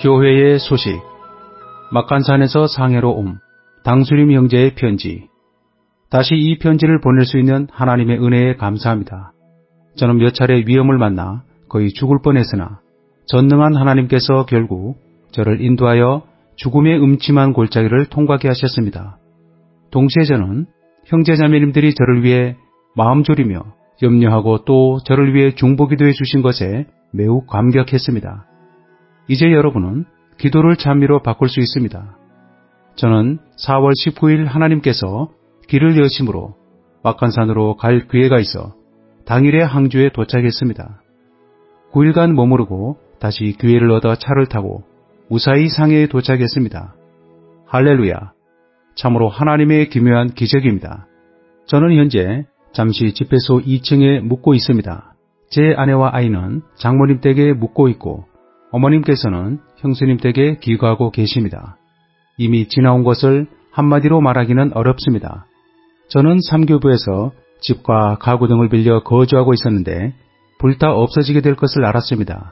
교회의 소식. 막간산에서 상해로 옴. 당수림 형제의 편지. 다시 이 편지를 보낼 수 있는 하나님의 은혜에 감사합니다. 저는 몇 차례 위험을 만나 거의 죽을 뻔했으나 전능한 하나님께서 결국 저를 인도하여 죽음의 음침한 골짜기를 통과하게 하셨습니다. 동시에 저는 형제자매님들이 저를 위해 마음 졸이며 염려하고 또 저를 위해 중보기도해 주신 것에 매우 감격했습니다. 이제 여러분은 기도를 찬미로 바꿀 수 있습니다. 저는 4월 19일 하나님께서 길을 여심으로 막간산으로 갈 기회가 있어 당일에 항주에 도착했습니다. 9일간 머무르고 다시 기회를 얻어 차를 타고 무사히 상해에 도착했습니다. 할렐루야! 참으로 하나님의 기묘한 기적입니다. 저는 현재 잠시 집회소 2층에 묵고 있습니다. 제 아내와 아이는 장모님 댁에 묵고 있고 어머님께서는 형수님 댁에 기거하고 계십니다. 이미 지나온 것을 한마디로 말하기는 어렵습니다. 저는 삼교부에서 집과 가구 등을 빌려 거주하고 있었는데 불타 없어지게 될 것을 알았습니다.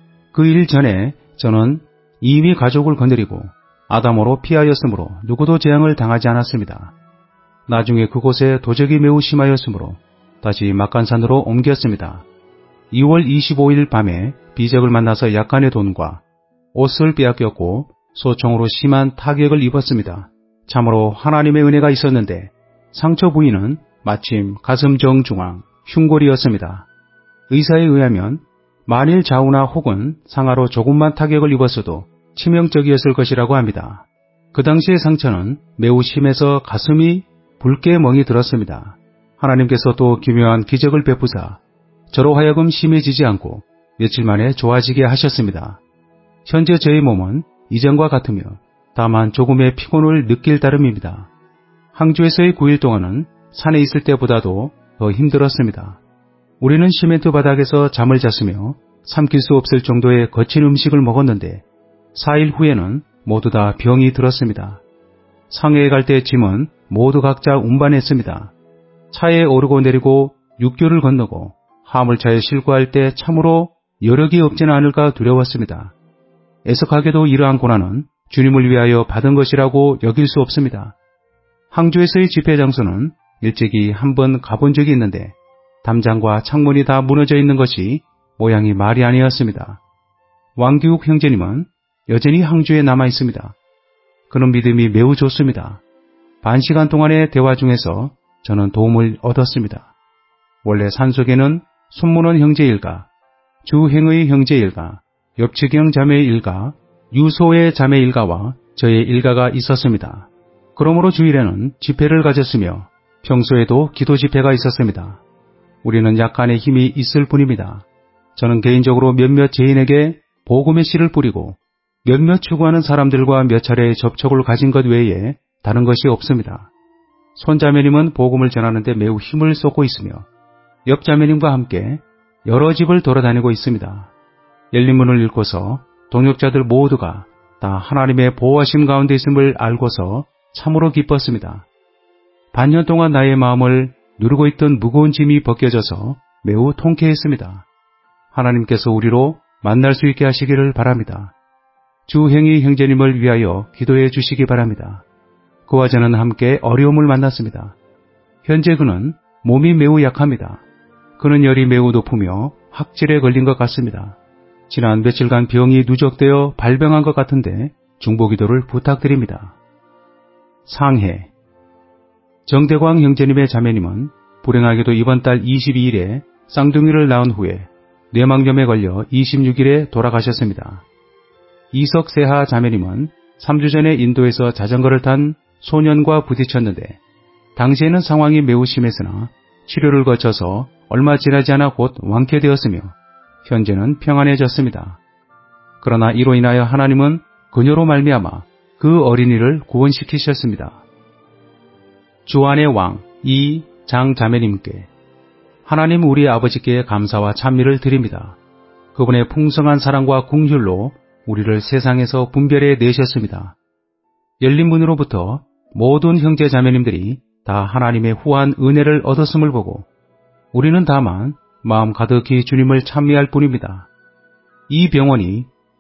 그 일 전에 저는 이미 가족을 거느리고 아담으로 피하였으므로 누구도 재앙을 당하지 않았습니다. 나중에 그곳에 도적이 매우 심하였으므로 다시 막간산으로 옮겼습니다. 2월 25일 밤에 비적을 만나서 약간의 돈과 옷을 빼앗겼고 소총으로 심한 타격을 입었습니다. 참으로 하나님의 은혜가 있었는데 상처 부위는 마침 가슴 정중앙 흉골이었습니다. 의사에 의하면 만일 좌우나 혹은 상하로 조금만 타격을 입었어도 치명적이었을 것이라고 합니다. 그 당시의 상처는 매우 심해서 가슴이 붉게 멍이 들었습니다. 하나님께서 또 기묘한 기적을 베푸사 저로 하여금 심해지지 않고 며칠 만에 좋아지게 하셨습니다. 현재 저의 몸은 이전과 같으며 다만 조금의 피곤을 느낄 따름입니다. 항주에서의 9일 동안은 산에 있을 때보다도 더 힘들었습니다. 우리는 시멘트 바닥에서 잠을 잤으며 삼킬 수 없을 정도의 거친 음식을 먹었는데 4일 후에는 모두 다 병이 들었습니다. 상해에 갈 때 짐은 모두 각자 운반했습니다. 차에 오르고 내리고 육교를 건너고 화물차에 싣고 할 때 참으로 여력이 없지는 않을까 두려웠습니다. 애석하게도 이러한 고난은 주님을 위하여 받은 것이라고 여길 수 없습니다. 항주에서의 집회 장소는 일찍이 한번 가본 적이 있는데 담장과 창문이 다 무너져 있는 것이 모양이 말이 아니었습니다. 왕기욱 형제님은 여전히 항주에 남아 있습니다. 그는 믿음이 매우 좋습니다. 반 시간 동안의 대화 중에서 저는 도움을 얻었습니다. 원래 산속에는 손문원 형제 일가, 주행의 형제 일가, 옆치경 자매 일가, 유소의 자매 일가와 저의 일가가 있었습니다. 그러므로 주일에는 집회를 가졌으며 평소에도 기도 집회가 있었습니다. 우리는 약간의 힘이 있을 뿐입니다. 저는 개인적으로 몇몇 죄인에게 복음의 씨를 뿌리고 몇몇 추구하는 사람들과 몇 차례의 접촉을 가진 것 외에 다른 것이 없습니다. 손자매님은 복음을 전하는데 매우 힘을 쏟고 있으며 옆자매님과 함께 여러 집을 돌아다니고 있습니다. 열린 문을 읽고서 동역자들 모두가 다 하나님의 보호하심 가운데 있음을 알고서 참으로 기뻤습니다. 반년 동안 나의 마음을 누르고 있던 무거운 짐이 벗겨져서 매우 통쾌했습니다. 하나님께서 우리로 만날 수 있게 하시기를 바랍니다. 주행이 형제님을 위하여 기도해 주시기 바랍니다. 그와 저는 함께 어려움을 만났습니다. 현재 그는 몸이 매우 약합니다. 그는 열이 매우 높으며 확질에 걸린 것 같습니다. 지난 며칠간 병이 누적되어 발병한 것 같은데 중보기도를 부탁드립니다. 상해. 정대광 형제님의 자매님은 불행하게도 이번 달 22일에 쌍둥이를 낳은 후에 뇌망염에 걸려 26일에 돌아가셨습니다. 이석세하 자매님은 3주 전에 인도에서 자전거를 탄 소년과 부딪혔는데 당시에는 상황이 매우 심했으나 치료를 거쳐서 얼마 지나지 않아 곧 완쾌되었으며 현재는 평안해졌습니다. 그러나 이로 인하여 하나님은 그녀로 말미암아 그 어린이를 구원시키셨습니다. 주안의 왕 이장 자매님께 하나님 우리 아버지께 감사와 찬미를 드립니다. 그분의 풍성한 사랑과 긍휼로 우리를 세상에서 분별해 내셨습니다. 열린 문으로부터 모든 형제 자매님들이 다 하나님의 후한 은혜를 얻었음을 보고 우리는 다만 마음 가득히 주님을 찬미할 뿐입니다. 이 병원이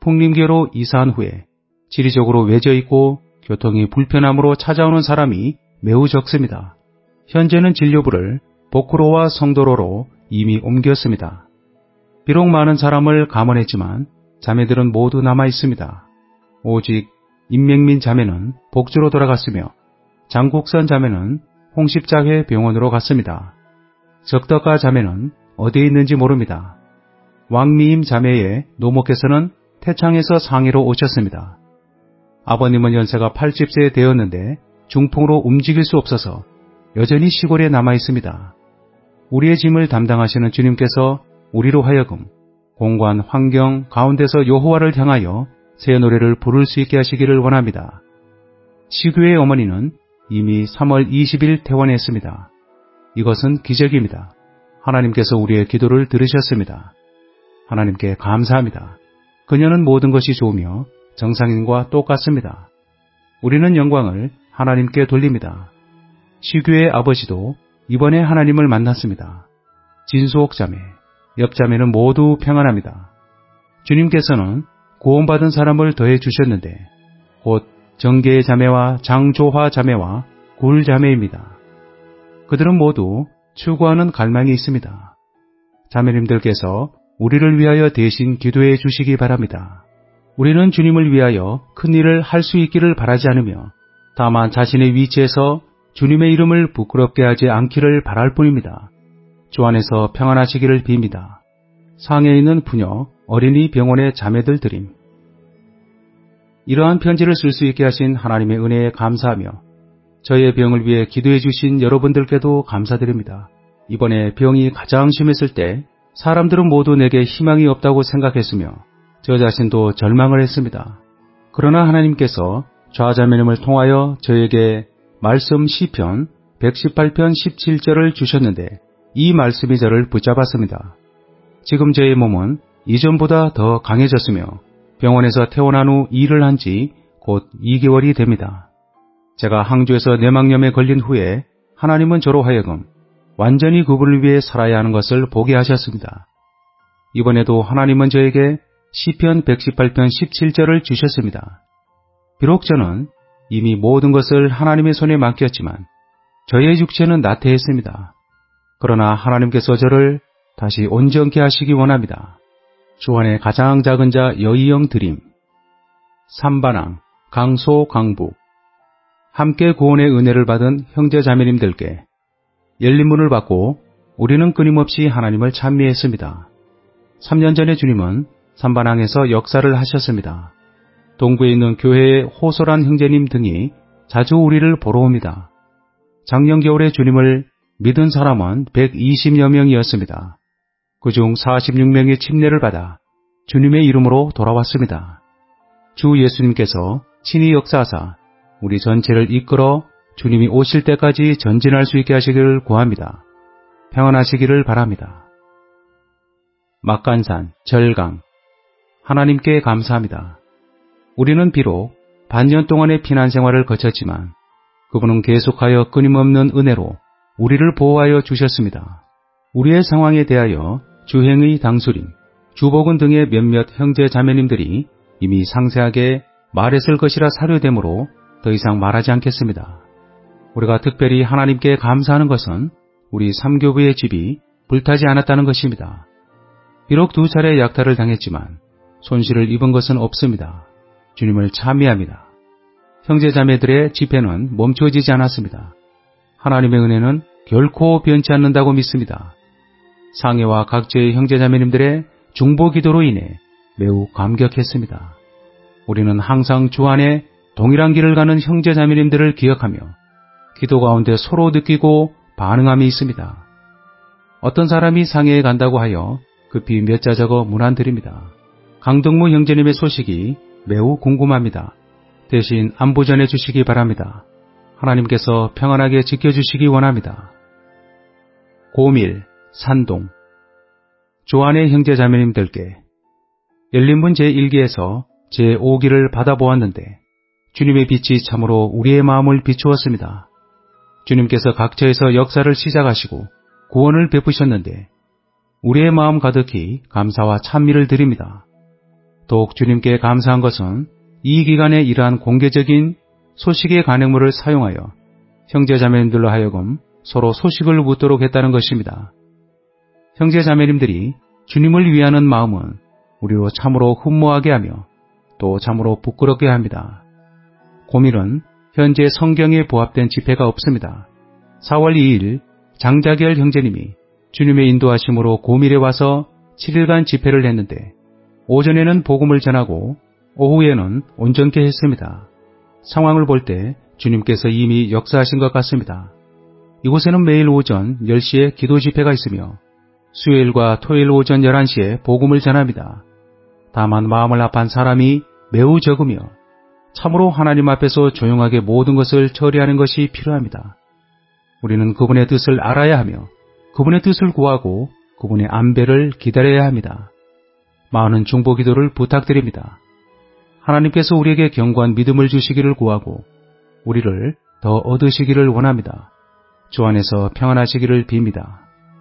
풍림교로 이사한 후에 지리적으로 외져 있고 교통이 불편함으로 찾아오는 사람이 매우 적습니다. 현재는 진료부를 복구로와 성도로로 이미 옮겼습니다. 비록 많은 사람을 감원했지만 자매들은 모두 남아 있습니다. 오직 임명민 자매는 복주로 돌아갔으며 장국선 자매는 홍십자회 병원으로 갔습니다. 적덕가 자매는 어디에 있는지 모릅니다. 왕미임 자매의 노모께서는 태창에서 상해로 오셨습니다. 아버님은 연세가 80세 되었는데 중풍으로 움직일 수 없어서 여전히 시골에 남아 있습니다. 우리의 짐을 담당하시는 주님께서 우리로 하여금 공간 환경 가운데서 여호와를 향하여 새 노래를 부를 수 있게 하시기를 원합니다. 시규의 어머니는 이미 3월 20일 퇴원했습니다. 이것은 기적입니다. 하나님께서 우리의 기도를 들으셨습니다. 하나님께 감사합니다. 그녀는 모든 것이 좋으며 정상인과 똑같습니다. 우리는 영광을 하나님께 돌립니다. 시규의 아버지도 이번에 하나님을 만났습니다. 진수옥 자매, 옆자매는 모두 평안합니다. 주님께서는 구원받은 사람을 더해 주셨는데 곧 정계의 자매와 장조화 자매와 굴 자매입니다. 그들은 모두 추구하는 갈망이 있습니다. 자매님들께서 우리를 위하여 대신 기도해 주시기 바랍니다. 우리는 주님을 위하여 큰 일을 할 수 있기를 바라지 않으며 다만 자신의 위치에서 주님의 이름을 부끄럽게 하지 않기를 바랄 뿐입니다. 주 안에서 평안하시기를 빕니다. 상해에 있는 부녀 어린이 병원의 자매들 드림. 이러한 편지를 쓸 수 있게 하신 하나님의 은혜에 감사하며 저의 병을 위해 기도해 주신 여러분들께도 감사드립니다. 이번에 병이 가장 심했을 때 사람들은 모두 내게 희망이 없다고 생각했으며 저 자신도 절망을 했습니다. 그러나 하나님께서 좌자매님을 통하여 저에게 말씀 시편 118편 17절을 주셨는데 이 말씀이 저를 붙잡았습니다. 지금 저의 몸은 이전보다 더 강해졌으며 병원에서 퇴원한 후 일을 한 지 곧 2개월이 됩니다. 제가 항주에서 뇌막염에 걸린 후에 하나님은 저로 하여금 완전히 그분을 위해 살아야 하는 것을 보게 하셨습니다. 이번에도 하나님은 저에게 시편 118편 17절을 주셨습니다. 비록 저는 이미 모든 것을 하나님의 손에 맡겼지만 저의 육체는 나태했습니다. 그러나 하나님께서 저를 다시 온전케 하시기 원합니다. 주 안에 가장 작은 자 여이영 드림. 삼반항, 강소, 강북. 함께 구원의 은혜를 받은 형제 자매님들께 열린 문을 받고 우리는 끊임없이 하나님을 찬미했습니다. 3년 전에 주님은 삼반항에서 역사를 하셨습니다. 동구에 있는 교회의 호소란 형제님 등이 자주 우리를 보러 옵니다. 작년 겨울에 주님을 믿은 사람은 120여 명이었습니다. 그중 46명이 침례를 받아 주님의 이름으로 돌아왔습니다. 주 예수님께서 친히 역사하사 우리 전체를 이끌어 주님이 오실 때까지 전진할 수 있게 하시기를 구합니다. 평안하시기를 바랍니다. 막간산, 절강. 하나님께 감사합니다. 우리는 비록 반년 동안의 피난 생활을 거쳤지만 그분은 계속하여 끊임없는 은혜로 우리를 보호하여 주셨습니다. 우리의 상황에 대하여 주행의 당수림, 주복은 등의 몇몇 형제 자매님들이 이미 상세하게 말했을 것이라 사료되므로 더 이상 말하지 않겠습니다. 우리가 특별히 하나님께 감사하는 것은 우리 삼교부의 집이 불타지 않았다는 것입니다. 비록 2차례 약탈을 당했지만 손실을 입은 것은 없습니다. 주님을 찬미합니다. 형제자매들의 집회는 멈춰지지 않았습니다. 하나님의 은혜는 결코 변치 않는다고 믿습니다. 상해와 각지의 형제자매님들의 중보기도로 인해 매우 감격했습니다. 우리는 항상 주 안에 동일한 길을 가는 형제자매님들을 기억하며 기도 가운데 서로 느끼고 반응함이 있습니다. 어떤 사람이 상해에 간다고 하여 급히 몇 자 적어 문안드립니다. 강동무 형제님의 소식이 매우 궁금합니다. 대신 안부 전해 주시기 바랍니다. 하나님께서 평안하게 지켜주시기 원합니다. 고밀, 산동. 조안의 형제자매님들께 열린문 제1기에서 제5기를 받아보았는데 주님의 빛이 참으로 우리의 마음을 비추었습니다. 주님께서 각처에서 역사를 시작하시고 구원을 베푸셨는데 우리의 마음 가득히 감사와 찬미를 드립니다. 더욱 주님께 감사한 것은 이 기간에 이러한 공개적인 소식의 간행물을 사용하여 형제자매님들로 하여금 서로 소식을 묻도록 했다는 것입니다. 형제자매님들이 주님을 위하는 마음은 우리로 참으로 흠모하게 하며 또 참으로 부끄럽게 합니다. 고밀은 현재 성경에 부합된 집회가 없습니다. 4월 2일 장자결 형제님이 주님의 인도하심으로 고밀에 와서 7일간 집회를 했는데 오전에는 복음을 전하고 오후에는 온전케 했습니다. 상황을 볼 때 주님께서 이미 역사하신 것 같습니다. 이곳에는 매일 오전 10시에 기도 집회가 있으며 수요일과 토요일 오전 11시에 복음을 전합니다. 다만 마음을 합한 사람이 매우 적으며 참으로 하나님 앞에서 조용하게 모든 것을 처리하는 것이 필요합니다. 우리는 그분의 뜻을 알아야 하며 그분의 뜻을 구하고 그분의 안배를 기다려야 합니다. 많은 중보 기도를 부탁드립니다. 하나님께서 우리에게 견고한 믿음을 주시기를 구하고 우리를 더 얻으시기를 원합니다. 주 안에서 평안하시기를 빕니다.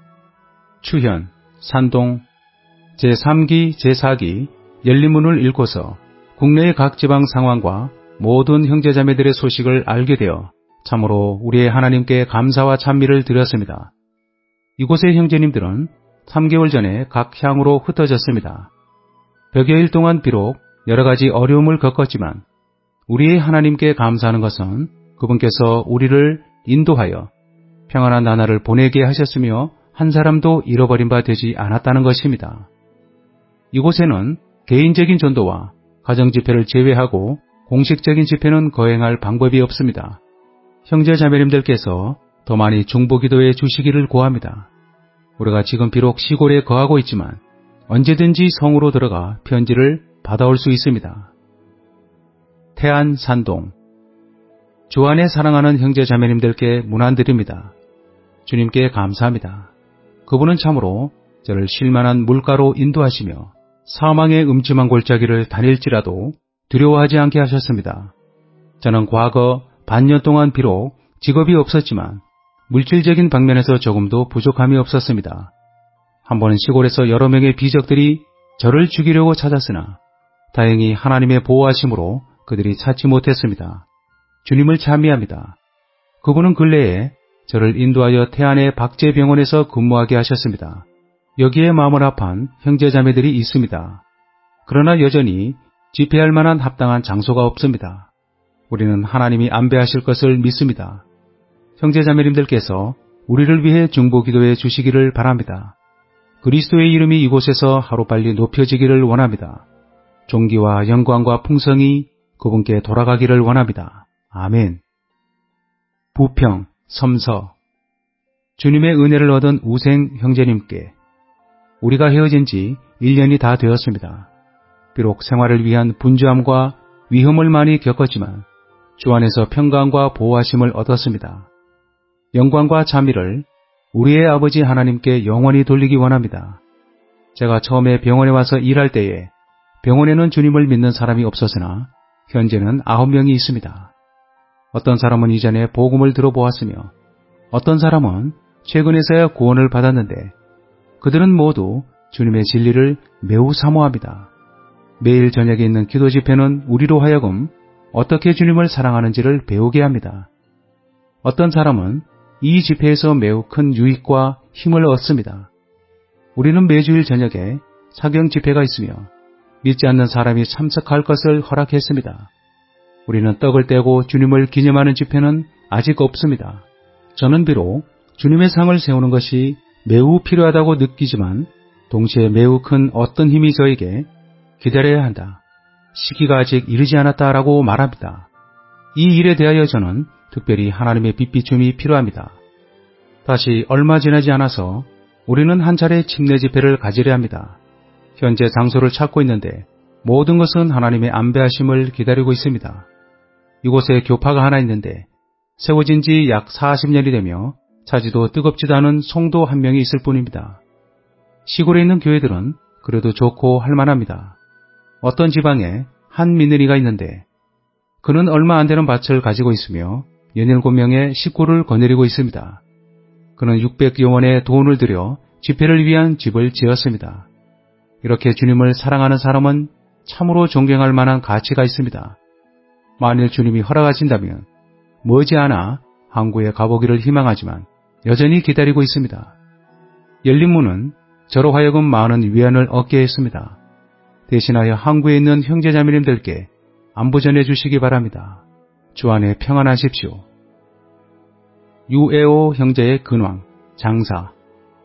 추현, 산동, 제3기, 제4기 열린문을 읽고서 국내의 각 지방 상황과 모든 형제자매들의 소식을 알게 되어 참으로 우리의 하나님께 감사와 찬미를 드렸습니다. 이곳의 형제님들은 3개월 전에 각 향으로 흩어졌습니다. 100여일 동안 비록 여러 가지 어려움을 겪었지만 우리의 하나님께 감사하는 것은 그분께서 우리를 인도하여 평안한 나날을 보내게 하셨으며 한 사람도 잃어버린 바 되지 않았다는 것입니다. 이곳에는 개인적인 전도와 가정집회를 제외하고 공식적인 집회는 거행할 방법이 없습니다. 형제자매님들께서 더 많이 중보기도해 주시기를 구합니다. 우리가 지금 비록 시골에 거하고 있지만 언제든지 성으로 들어가 편지를 받아올 수 있습니다. 태안 산동 주 안에 사랑하는 형제자매님들께 문안드립니다. 주님께 감사합니다. 그분은 참으로 저를 쉴만한 물가로 인도하시며 사망의 음침한 골짜기를 다닐지라도 두려워하지 않게 하셨습니다. 저는 과거 반년 동안 비록 직업이 없었지만 물질적인 방면에서 조금도 부족함이 없었습니다. 한 번은 시골에서 여러 명의 비적들이 저를 죽이려고 찾았으나 다행히 하나님의 보호하심으로 그들이 찾지 못했습니다. 주님을 찬미합니다. 그분은 근래에 저를 인도하여 태안의 박제병원에서 근무하게 하셨습니다. 여기에 마음을 합한 형제자매들이 있습니다. 그러나 여전히 집회할 만한 합당한 장소가 없습니다. 우리는 하나님이 안배하실 것을 믿습니다. 형제자매님들께서 우리를 위해 중보기도해 주시기를 바랍니다. 그리스도의 이름이 이곳에서 하루빨리 높여지기를 원합니다. 존귀와 영광과 풍성이 그분께 돌아가기를 원합니다. 아멘. 부평, 섬서 주님의 은혜를 얻은 우생 형제님께 우리가 헤어진 지 1년이 다 되었습니다. 비록 생활을 위한 분주함과 위험을 많이 겪었지만 주 안에서 평강과 보호하심을 얻었습니다. 영광과 찬미를 우리의 아버지 하나님께 영원히 돌리기 원합니다. 제가 처음에 병원에 와서 일할 때에 병원에는 주님을 믿는 사람이 없었으나 현재는 9명이 있습니다. 어떤 사람은 이전에 복음을 들어보았으며 어떤 사람은 최근에서야 구원을 받았는데 그들은 모두 주님의 진리를 매우 사모합니다. 매일 저녁에 있는 기도 집회는 우리로 하여금 어떻게 주님을 사랑하는지를 배우게 합니다. 어떤 사람은 이 집회에서 매우 큰 유익과 힘을 얻습니다. 우리는 매주일 저녁에 사경 집회가 있으며 믿지 않는 사람이 참석할 것을 허락했습니다. 우리는 떡을 떼고 주님을 기념하는 집회는 아직 없습니다. 저는 비록 주님의 상을 세우는 것이 매우 필요하다고 느끼지만 동시에 매우 큰 어떤 힘이 저에게 기다려야 한다. 시기가 아직 이르지 않았다라고 말합니다. 이 일에 대하여 저는 특별히 하나님의 빛비춤이 필요합니다. 다시 얼마 지나지 않아서 우리는 한 차례 침례 집회를 가지려 합니다. 현재 장소를 찾고 있는데 모든 것은 하나님의 안배하심을 기다리고 있습니다. 이곳에 교파가 하나 있는데 세워진 지 약 40년이 되며 차지도 뜨겁지도 않은 성도 한 명이 있을 뿐입니다. 시골에 있는 교회들은 그래도 좋고 할만합니다. 어떤 지방에 한 며느리가 있는데 그는 얼마 안 되는 밭을 가지고 있으며 17명의 식구를 거느리고 있습니다. 그는 600여 원의 돈을 들여 집회를 위한 집을 지었습니다. 이렇게 주님을 사랑하는 사람은 참으로 존경할 만한 가치가 있습니다. 만일 주님이 허락하신다면 머지않아 항구에 가보기를 희망하지만 여전히 기다리고 있습니다. 열린 문은 저로 하여금 많은 위안을 얻게 했습니다. 대신하여 항구에 있는 형제자매님들께 안부 전해주시기 바랍니다. 주 안에 평안하십시오. 유에오 형제의 근황, 장사.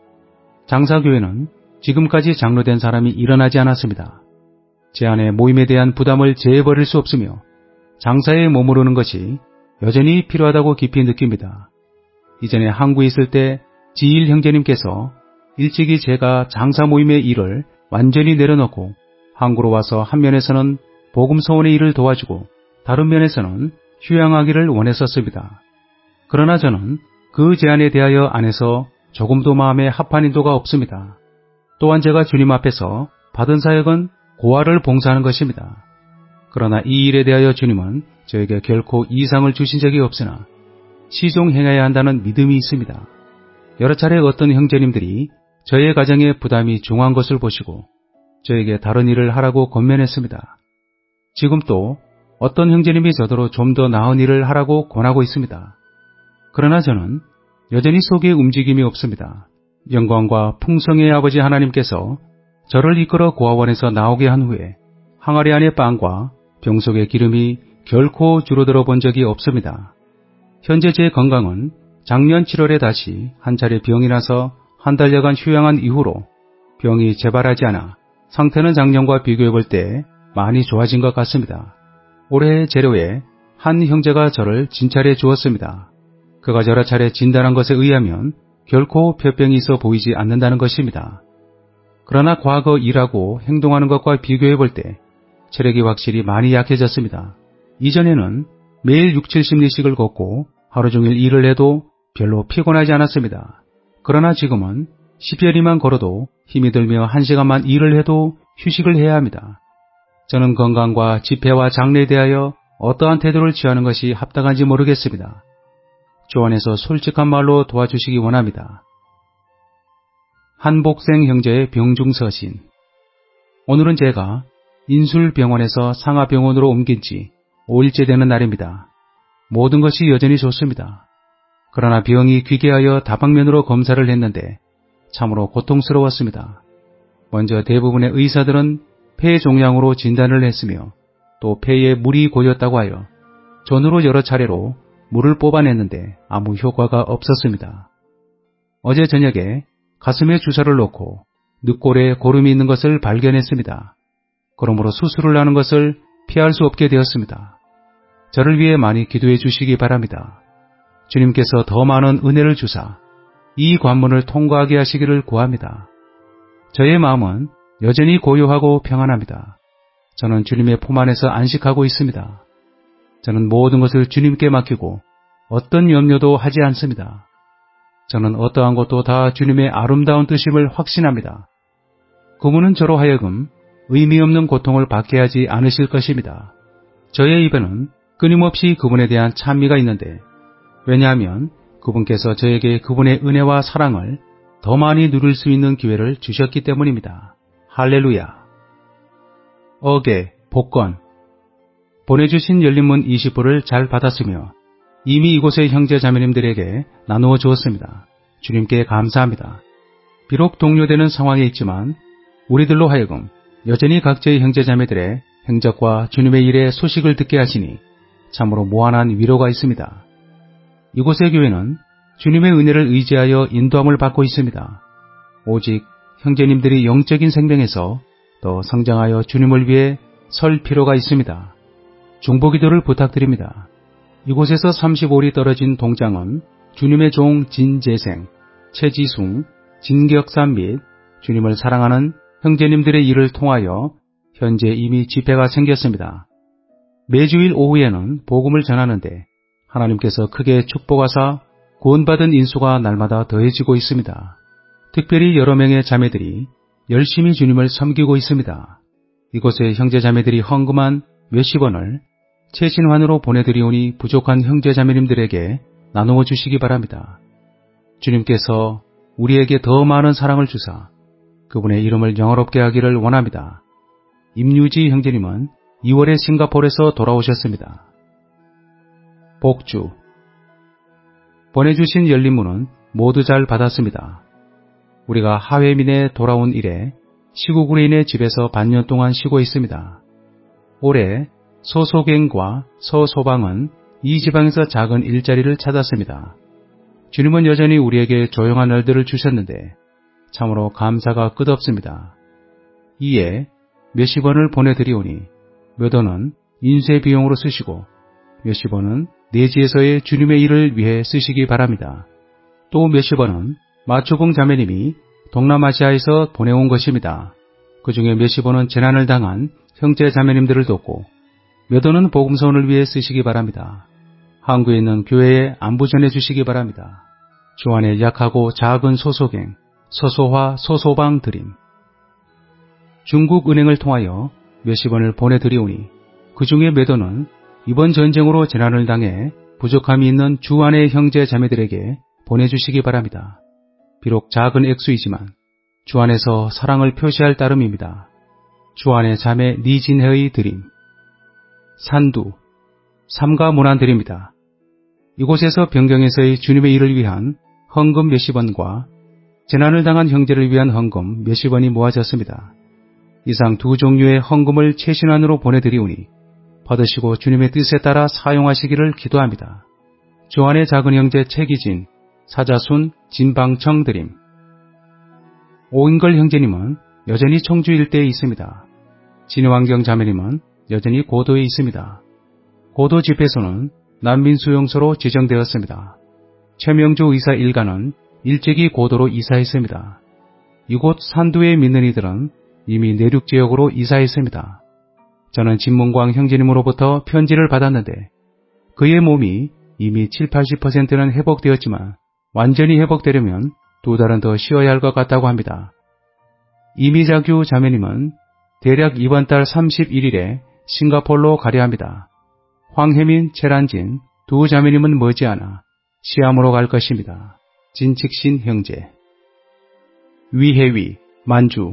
장사교회는 지금까지 장로된 사람이 일어나지 않았습니다. 제 안에 모임에 대한 부담을 제해버릴 수 없으며 장사에 머무르는 것이 여전히 필요하다고 깊이 느낍니다. 이전에 항구에 있을 때 지일 형제님께서 일찍이 제가 장사 모임의 일을 완전히 내려놓고 항구로 와서 한 면에서는 복음 소원의 일을 도와주고 다른 면에서는 휴양하기를 원했었습니다. 그러나 저는 그 제안에 대하여 안에서 조금도 마음에 합한 인도가 없습니다. 또한 제가 주님 앞에서 받은 사역은 고아를 봉사하는 것입니다. 그러나 이 일에 대하여 주님은 저에게 결코 이상을 주신 적이 없으나 시종행해야 한다는 믿음이 있습니다. 여러 차례 어떤 형제님들이 저의 가정에 부담이 중한 것을 보시고 저에게 다른 일을 하라고 권면했습니다. 지금 또 어떤 형제님이 저더러 좀 더 나은 일을 하라고 권하고 있습니다. 그러나 저는 여전히 속에 움직임이 없습니다. 영광과 풍성의 아버지 하나님께서 저를 이끌어 고아원에서 나오게 한 후에 항아리 안의 빵과 병 속의 기름이 결코 줄어들어 본 적이 없습니다. 현재 제 건강은 작년 7월에 다시 한 차례 병이 나서 한 달여간 휴양한 이후로 병이 재발하지 않아 상태는 작년과 비교해 볼 때 많이 좋아진 것 같습니다. 올해 재료에 한 형제가 저를 진찰해 주었습니다. 그가 여러 차례 진단한 것에 의하면 결코 폐병이 있어 보이지 않는다는 것입니다. 그러나 과거 일하고 행동하는 것과 비교해 볼 때 체력이 확실히 많이 약해졌습니다. 이전에는 매일 6-70리씩을 걷고 하루 종일 일을 해도 별로 피곤하지 않았습니다. 그러나 지금은 10여리만 걸어도 힘이 들며 1시간만 일을 해도 휴식을 해야 합니다. 저는 건강과 집회와 장래에 대하여 어떠한 태도를 취하는 것이 합당한지 모르겠습니다. 주 안에서 솔직한 말로 도와주시기 원합니다. 한복생 형제의 병중서신. 오늘은 제가 인술병원에서 상하병원으로 옮긴 지 5일째 되는 날입니다. 모든 것이 여전히 좋습니다. 그러나 병이 귀계하여 다방면으로 검사를 했는데 참으로 고통스러웠습니다. 먼저 대부분의 의사들은 폐 종양으로 진단을 했으며 또 폐에 물이 고였다고 하여 전으로 여러 차례로 물을 뽑아냈는데 아무 효과가 없었습니다. 어제 저녁에 가슴에 주사를 놓고 늑골에 고름이 있는 것을 발견했습니다. 그러므로 수술을 하는 것을 피할 수 없게 되었습니다. 저를 위해 많이 기도해 주시기 바랍니다. 주님께서 더 많은 은혜를 주사 이 관문을 통과하게 하시기를 구합니다. 저의 마음은 여전히 고요하고 평안합니다. 저는 주님의 품 안에서 안식하고 있습니다. 저는 모든 것을 주님께 맡기고 어떤 염려도 하지 않습니다. 저는 어떠한 것도 다 주님의 아름다운 뜻임을 확신합니다. 그분은 저로 하여금 의미 없는 고통을 받게 하지 않으실 것입니다. 저의 입에는 끊임없이 그분에 대한 찬미가 있는데 왜냐하면 그분께서 저에게 그분의 은혜와 사랑을 더 많이 누릴 수 있는 기회를 주셨기 때문입니다. 할렐루야. 어게, 복권. 보내주신 열린문 20부를 잘 받았으며 이미 이곳의 형제 자매님들에게 나누어 주었습니다. 주님께 감사합니다. 비록 동료되는 상황에 있지만 우리들로 하여금 여전히 각자의 형제 자매들의 행적과 주님의 일에 소식을 듣게 하시니 참으로 무한한 위로가 있습니다. 이곳의 교회는 주님의 은혜를 의지하여 인도함을 받고 있습니다. 오직 형제님들이 영적인 생명에서 더 성장하여 주님을 위해 설 필요가 있습니다. 중보기도를 부탁드립니다. 이곳에서 35리 떨어진 동장은 주님의 종 진재생, 최지숭, 진격삼 및 주님을 사랑하는 형제님들의 일을 통하여 현재 이미 집회가 생겼습니다. 매주일 오후에는 복음을 전하는데 하나님께서 크게 축복하사 구원받은 인수가 날마다 더해지고 있습니다. 특별히 여러 명의 자매들이 열심히 주님을 섬기고 있습니다. 이곳의 형제 자매들이 헌금한 몇십 원을 최신환으로 보내드리오니 부족한 형제 자매님들에게 나누어 주시기 바랍니다. 주님께서 우리에게 더 많은 사랑을 주사 그분의 이름을 영화롭게 하기를 원합니다. 임유지 형제님은 2월에 싱가포르에서 돌아오셨습니다. 복주. 보내주신 열린문은 모두 잘 받았습니다. 우리가 하회민에 돌아온 이래 시국으로 집에서 반년 동안 쉬고 있습니다. 올해 서소갱과 서소방은 이 지방에서 작은 일자리를 찾았습니다. 주님은 여전히 우리에게 조용한 날들을 주셨는데 참으로 감사가 끝없습니다. 이에 몇십 원을 보내드리오니 몇 원은 인쇄 비용으로 쓰시고 몇십 원은 내지에서의 주님의 일을 위해 쓰시기 바랍니다. 또 몇십 원은 마초봉 자매님이 동남아시아에서 보내온 것입니다. 그 중에 몇십 원은 재난을 당한 형제 자매님들을 돕고 몇 원은 복음서원을 위해 쓰시기 바랍니다. 한국에 있는 교회에 안부 전해주시기 바랍니다. 주 안에 약하고 작은 소소갱, 서소화, 서소방 드림. 중국 은행을 통하여 몇십 원을 보내드리오니 그 중에 몇 원은 이번 전쟁으로 재난을 당해 부족함이 있는 주 안의 형제 자매들에게 보내주시기 바랍니다. 비록 작은 액수이지만 주 안에서 사랑을 표시할 따름입니다. 주 안의 자매 니진해의 드림. 산두, 삼가 문안 드립니다. 이곳에서 변경에서의 주님의 일을 위한 헌금 몇십 원과 재난을 당한 형제를 위한 헌금 몇십 원이 모아졌습니다. 이상 두 종류의 헌금을 최신환으로 보내드리오니 받으시고 주님의 뜻에 따라 사용하시기를 기도합니다. 주 안의 작은 형제 최기진, 사자순, 진방청 드림. 오인걸 형제님은 여전히 청주 일대에 있습니다. 진화환경 자매님은 여전히 고도에 있습니다. 고도 집회소는 난민수용소로 지정되었습니다. 최명주 의사 일가는 일찍이 고도로 이사했습니다. 이곳 산두에 믿는 이들은 이미 내륙지역으로 이사했습니다. 저는 진문광 형제님으로부터 편지를 받았는데 그의 몸이 이미 70~80%는 회복되었지만 완전히 회복되려면 2달은 더 쉬어야 할 것 같다고 합니다. 이미자규 자매님은 대략 이번 달 31일에 싱가포르로 가려 합니다. 황혜민, 최란진 두 자매님은 머지않아 시암으로 갈 것입니다. 진칙신 형제. 위혜위, 만주.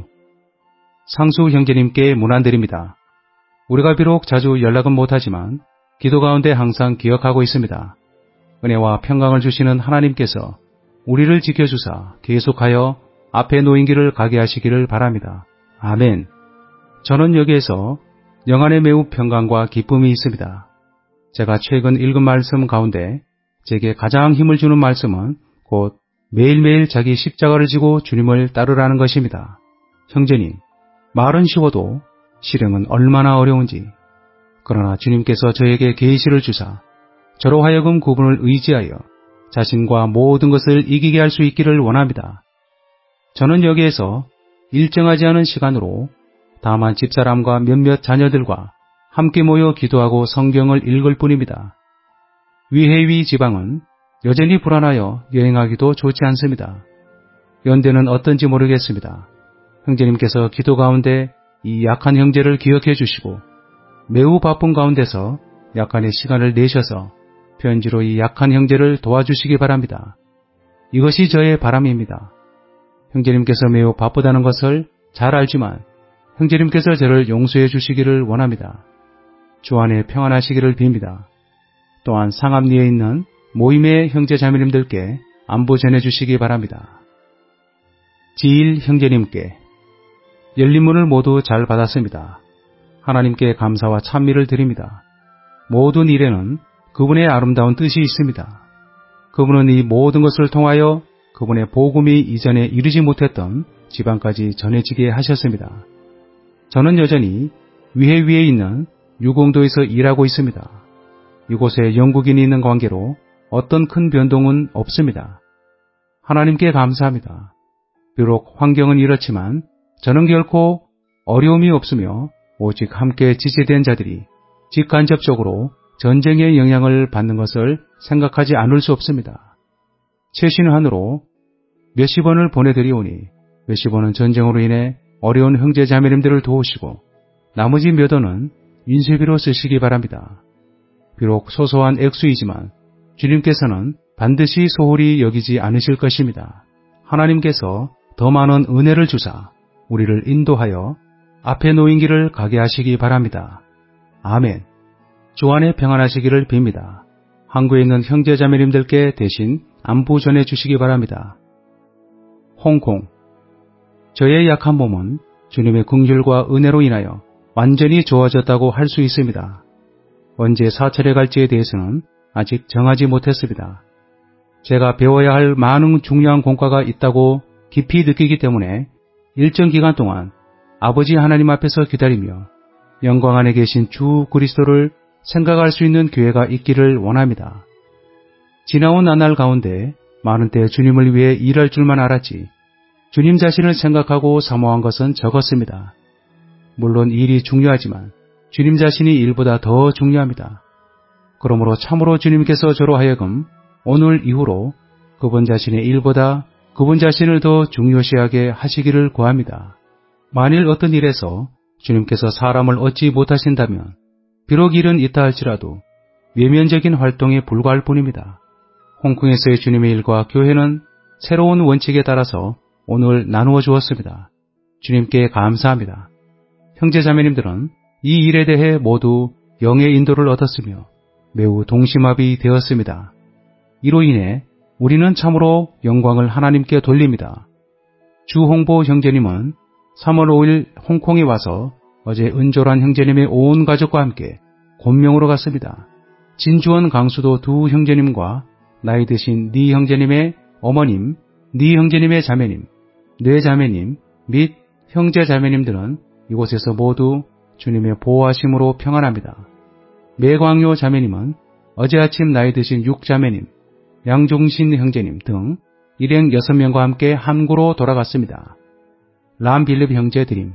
상수 형제님께 문안드립니다. 우리가 비록 자주 연락은 못하지만 기도 가운데 항상 기억하고 있습니다. 은혜와 평강을 주시는 하나님께서 우리를 지켜주사 계속하여 앞에 놓인 길을 가게 하시기를 바랍니다. 아멘. 저는 여기에서 영안에 매우 평강과 기쁨이 있습니다. 제가 최근 읽은 말씀 가운데 제게 가장 힘을 주는 말씀은 곧 매일매일 자기 십자가를 지고 주님을 따르라는 것입니다. 형제님, 말은 쉬워도 실행은 얼마나 어려운지. 그러나 주님께서 저에게 계시를 주사 저로 하여금 그분을 의지하여 자신과 모든 것을 이기게 할 수 있기를 원합니다. 저는 여기에서 일정하지 않은 시간으로 다만 집사람과 몇몇 자녀들과 함께 모여 기도하고 성경을 읽을 뿐입니다. 위해위 지방은 여전히 불안하여 여행하기도 좋지 않습니다. 연대는 어떤지 모르겠습니다. 형제님께서 기도 가운데 이 약한 형제를 기억해 주시고 매우 바쁜 가운데서 약간의 시간을 내셔서 편지로 이 약한 형제를 도와주시기 바랍니다. 이것이 저의 바람입니다. 형제님께서 매우 바쁘다는 것을 잘 알지만 형제님께서 저를 용서해 주시기를 원합니다. 주 안에 평안하시기를 빕니다. 또한 상암리에 있는 모임의 형제 자매님들께 안부 전해주시기 바랍니다. 지일 형제님께 열린문을 모두 잘 받았습니다. 하나님께 감사와 찬미를 드립니다. 모든 일에는 그분의 아름다운 뜻이 있습니다. 그분은 이 모든 것을 통하여 그분의 복음이 이전에 이르지 못했던 지방까지 전해지게 하셨습니다. 저는 여전히 위에 있는 유공도에서 일하고 있습니다. 이곳에 영국인이 있는 관계로 어떤 큰 변동은 없습니다. 하나님께 감사합니다. 비록 환경은 이렇지만 저는 결코 어려움이 없으며 오직 함께 지체된 자들이 직간접적으로 전쟁의 영향을 받는 것을 생각하지 않을 수 없습니다. 최신환으로 몇십 원을 보내드리오니 몇십 원은 전쟁으로 인해 어려운 형제 자매님들을 도우시고 나머지 몇 원은 인쇄비로 쓰시기 바랍니다. 비록 소소한 액수이지만 주님께서는 반드시 소홀히 여기지 않으실 것입니다. 하나님께서 더 많은 은혜를 주사 우리를 인도하여 앞에 놓인 길을 가게 하시기 바랍니다. 아멘. 주 안에 평안하시기를 빕니다. 한국에 있는 형제자매님들께 대신 안부 전해주시기 바랍니다. 홍콩. 저의 약한 몸은 주님의 긍휼과 은혜로 인하여 완전히 좋아졌다고 할 수 있습니다. 언제 사찰에 갈지에 대해서는 아직 정하지 못했습니다. 제가 배워야 할 많은 중요한 공과가 있다고 깊이 느끼기 때문에 일정 기간 동안 아버지 하나님 앞에서 기다리며 영광 안에 계신 주 그리스도를 생각할 수 있는 기회가 있기를 원합니다. 지나온 나날 가운데 많은 때 주님을 위해 일할 줄만 알았지 주님 자신을 생각하고 사모한 것은 적었습니다. 물론 일이 중요하지만 주님 자신이 일보다 더 중요합니다. 그러므로 참으로 주님께서 저로 하여금 오늘 이후로 그분 자신의 일보다 그분 자신을 더 중요시하게 하시기를 구합니다. 만일 어떤 일에서 주님께서 사람을 얻지 못하신다면 비록 일은 있다 할지라도 외면적인 활동에 불과할 뿐입니다. 홍콩에서의 주님의 일과 교회는 새로운 원칙에 따라서 오늘 나누어 주었습니다. 주님께 감사합니다. 형제자매님들은 이 일에 대해 모두 영의 인도를 얻었으며 매우 동심합이 되었습니다. 이로 인해 우리는 참으로 영광을 하나님께 돌립니다. 주홍보 형제님은 3월 5일 홍콩에 와서 어제 은졸한 형제님의 온 가족과 함께 곤명으로 갔습니다. 진주원 강수도 두 형제님과 나이 드신 네 형제님의 어머님, 네 형제님의 자매님, 네 자매님 및 형제 자매님들은 이곳에서 모두 주님의 보호하심으로 평안합니다. 매광요 자매님은 어제 아침 나이 드신 6자매님, 양종신 형제님 등 일행 6명과 함께 함구로 돌아갔습니다. 람빌립 형제 드림.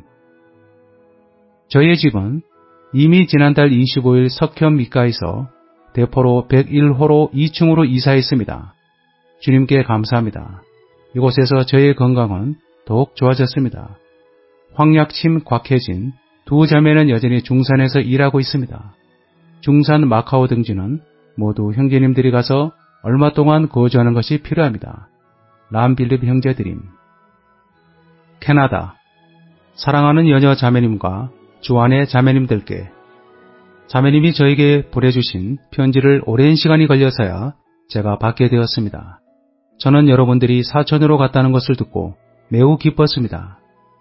저의 집은 이미 지난달 25일 석현 밑가에서 대포로 101호로 2층으로 이사했습니다. 주님께 감사합니다. 이곳에서 저의 건강은 더욱 좋아졌습니다. 황약침 곽혜진 두 자매는 여전히 중산에서 일하고 있습니다. 중산 마카오 등지는 모두 형제님들이 가서 얼마 동안 거주하는 것이 필요합니다. 람빌립 형제 드림. 캐나다. 사랑하는 여녀 자매님과 주안의 자매님들께 자매님이 저에게 보내주신 편지를 오랜 시간이 걸려서야 제가 받게 되었습니다. 저는 여러분들이 사천으로 갔다는 것을 듣고 매우 기뻤습니다.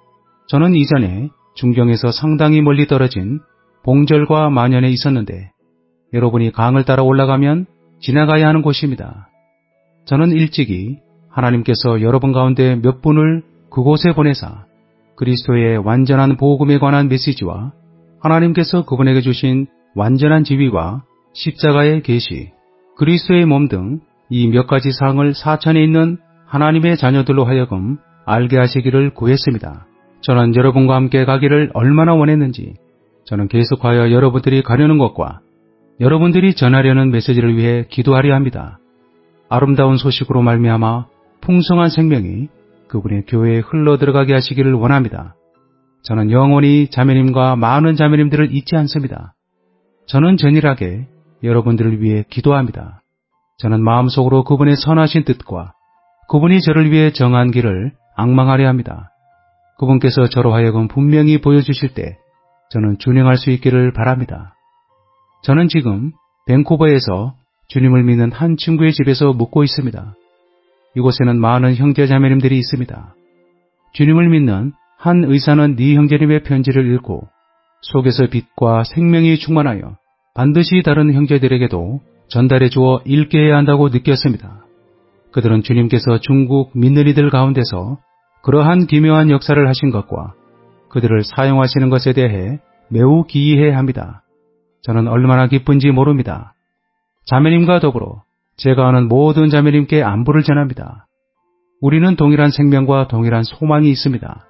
저는 이전에 중경에서 상당히 멀리 떨어진 봉절과 만연에 있었는데 여러분이 강을 따라 올라가면 지나가야 하는 곳입니다. 저는 일찍이 하나님께서 여러분 가운데 몇 분을 그곳에 보내사 그리스도의 완전한 복음에 관한 메시지와 하나님께서 그분에게 주신 완전한 지위와 십자가의 계시, 그리스도의 몸 등 이 몇 가지 사항을 사천에 있는 하나님의 자녀들로 하여금 알게 하시기를 구했습니다. 저는 여러분과 함께 가기를 얼마나 원했는지 저는 계속하여 여러분들이 가려는 것과 여러분들이 전하려는 메시지를 위해 기도하려 합니다. 아름다운 소식으로 말미암아 풍성한 생명이 그분의 교회에 흘러들어가게 하시기를 원합니다. 저는 영원히 자매님과 많은 자매님들을 잊지 않습니다. 저는 전일하게 여러분들을 위해 기도합니다. 저는 마음속으로 그분의 선하신 뜻과 그분이 저를 위해 정한 길을 앙망하려 합니다. 그분께서 저로 하여금 분명히 보여주실 때 저는 준행할 수 있기를 바랍니다. 저는 지금 밴쿠버에서 주님을 믿는 한 친구의 집에서 묵고 있습니다. 이곳에는 많은 형제 자매님들이 있습니다. 주님을 믿는 한 의사는 네 형제님의 편지를 읽고 속에서 빛과 생명이 충만하여 반드시 다른 형제들에게도 전달해 주어 읽게 해야 한다고 느꼈습니다. 그들은 주님께서 중국 믿는 이들 가운데서 그러한 기묘한 역사를 하신 것과 그들을 사용하시는 것에 대해 매우 기이해합니다. 저는 얼마나 기쁜지 모릅니다. 자매님과 더불어 제가 아는 모든 자매님께 안부를 전합니다. 우리는 동일한 생명과 동일한 소망이 있습니다.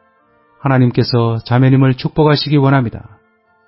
하나님께서 자매님을 축복하시기 원합니다.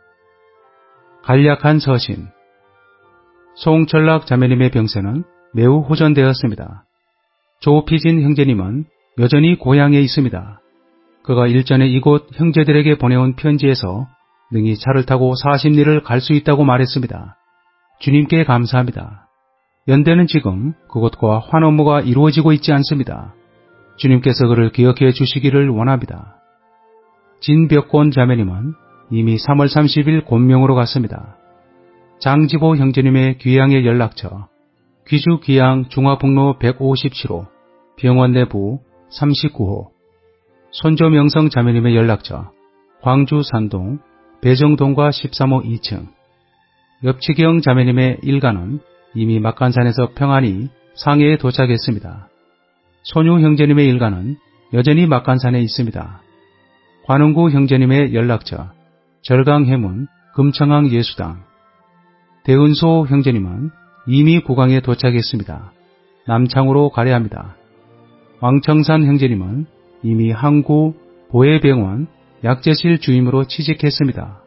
간략한 서신. 송철락 자매님의 병세는 매우 호전되었습니다. 조피진 형제님은 여전히 고향에 있습니다. 그가 일전에 이곳 형제들에게 보내온 편지에서 능히 차를 타고 40리를 갈 수 있다고 말했습니다. 주님께 감사합니다. 연대는 지금 그곳과 환업무가 이루어지고 있지 않습니다. 주님께서 그를 기억해 주시기를 원합니다. 진벽곤 자매님은 이미 3월 30일 곤명으로 갔습니다. 장지보 형제님의 귀향의 연락처 귀주 귀향 중화북로 157호 병원 내부 39호 손조 명성 자매님의 연락처 광주 산동 배정동과 13호 2층 엽치경 자매님의 일가는 이미 막간산에서 평안히 상해에 도착했습니다. 손유 형제님의 일가는 여전히 막간산에 있습니다. 관운구 형제님의 연락처 절강해문 금청항 예수당 대은소 형제님은 이미 구강에 도착했습니다. 남창으로 가려 합니다. 왕청산 형제님은 이미 항구 보혜병원 약재실 주임으로 취직했습니다.